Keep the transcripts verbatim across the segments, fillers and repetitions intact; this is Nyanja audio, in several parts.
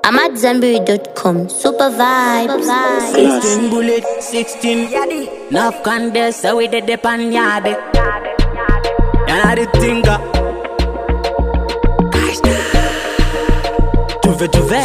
I'm at Zambiri dot com. Super vibes. sixteen bullet, sixteen yadi. Enough candy, so we did the pan yadi. And I think Tuve tuve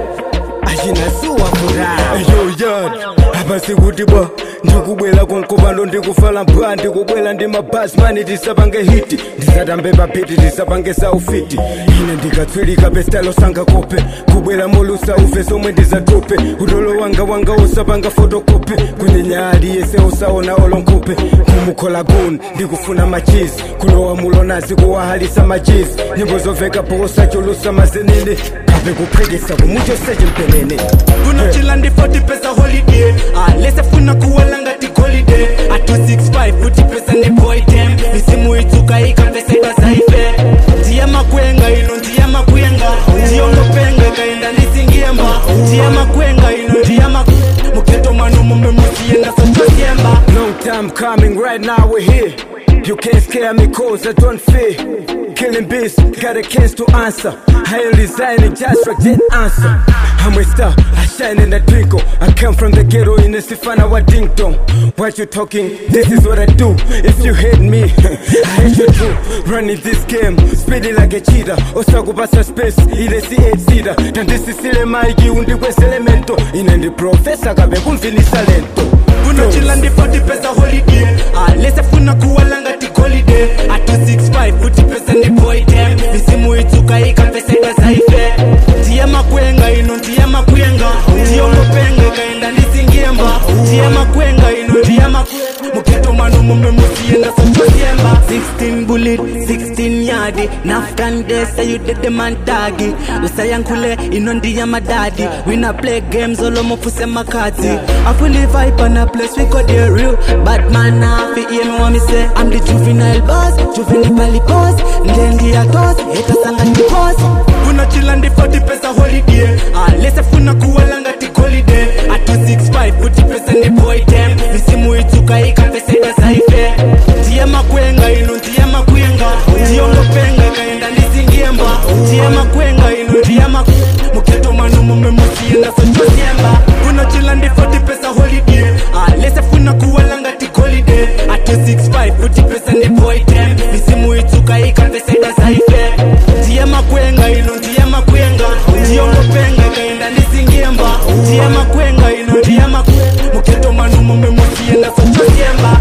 Ajina suwa furaha Yo yard Abasi kutiba Ndikubwela kunkubando ndikufala mpwa Ndikubwela ndi mabasmani tisapange hiti Ndisatambe papiti tisapange saufiti Ine ndikatswilika bestalo sanga kope Kubwela molusa ufe somwe ndizatope Udolo wanga wanga osapanga fotokope Kunyenyali yese osaona olonkope Kumukhola gun ndikufuna machizi Kulowa mulonazi kuwahalisa machizi Nyimbo zoveka posa cholusa mazenene Kabe kupregesa kumucho seje mpenene Kuno chila ndi forty pesa holiday Ah, lese funa kuwalanga ti holiday Ah, two six five kuti pesa ne boy tem Misimu ituka ika pesa ita saife Ndiya makwenga ino ndiya makwenga Ndiyo ngopenga kaenda nisingiemba Ndiya makwenga ino ndiya makwenga Muketo manu mume musienda soto siemba Long time coming, right now we're here. You can't scare me cause I don't fear. Killing beats, got a chance to answer. I ain't resigning, just like that answer. I'm a star, I shine in the twinkle. I come from the ghetto in the Sifana wa ding dong. What you talking? This is what I do. If you hate me, I hate you too. Running this game, speeding like a cheetah. Osaku pasa space, ile C eight seater. And this is ile maigi undi kwes elemento. Ine ndi professor kabe kumfinisa lento. Kuno chila ndi forty pesa holiday Ah, lese funa kuwalanga ti holiday Ah, two six five kuti pesa ni boy tem Misimu ituka ika pesa ita saife Ndiya makwenga ino ndiya makwenga Ndiyo ngopenga kaenda nisingiemba Ndiya makwenga ino ndiya makwenga Muketo manu mume musienda soto siemba sixteen bullet, sixteen yadi Nafkan de say you did the man dagi Usayankule ino ndiya madadi We na play games olo mofuse makati I feel the vibe on a place we got the real Bad man now fi hear me what me say I'm the juvenile boss, juvenile boss Ndendi ya toss, heta sanga ti boss Kuna chila ndi forty pesa holiday Ah, lese funa kuwalanga ti holiday Ah, two six five kuti pesa ni boy tem Misimu ituka ika pesa ita saife Ndiya makwenga ino ndiya makwenga Ndiyo ngopenga kaenda nisingiemba Ndiya makwenga ino ndiya makwenga Muketo manu mume musienda soto siemba Kuna chila ndi forty pesa holiday Ah, lese funa kuwalanga ti holiday Ah, two six five kuti pesa ni boy tem Misimu ituka ika pesa ita saife Ndiya makwenga ino ndiya makwenga Ndiyo ngopenga kaenda nisingiemba Ndiya makwenga ino ndiya makwenga Muketo manu mume musienda soto siemba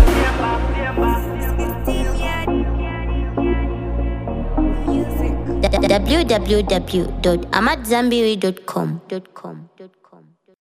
w w w dot amatzambiri dot com.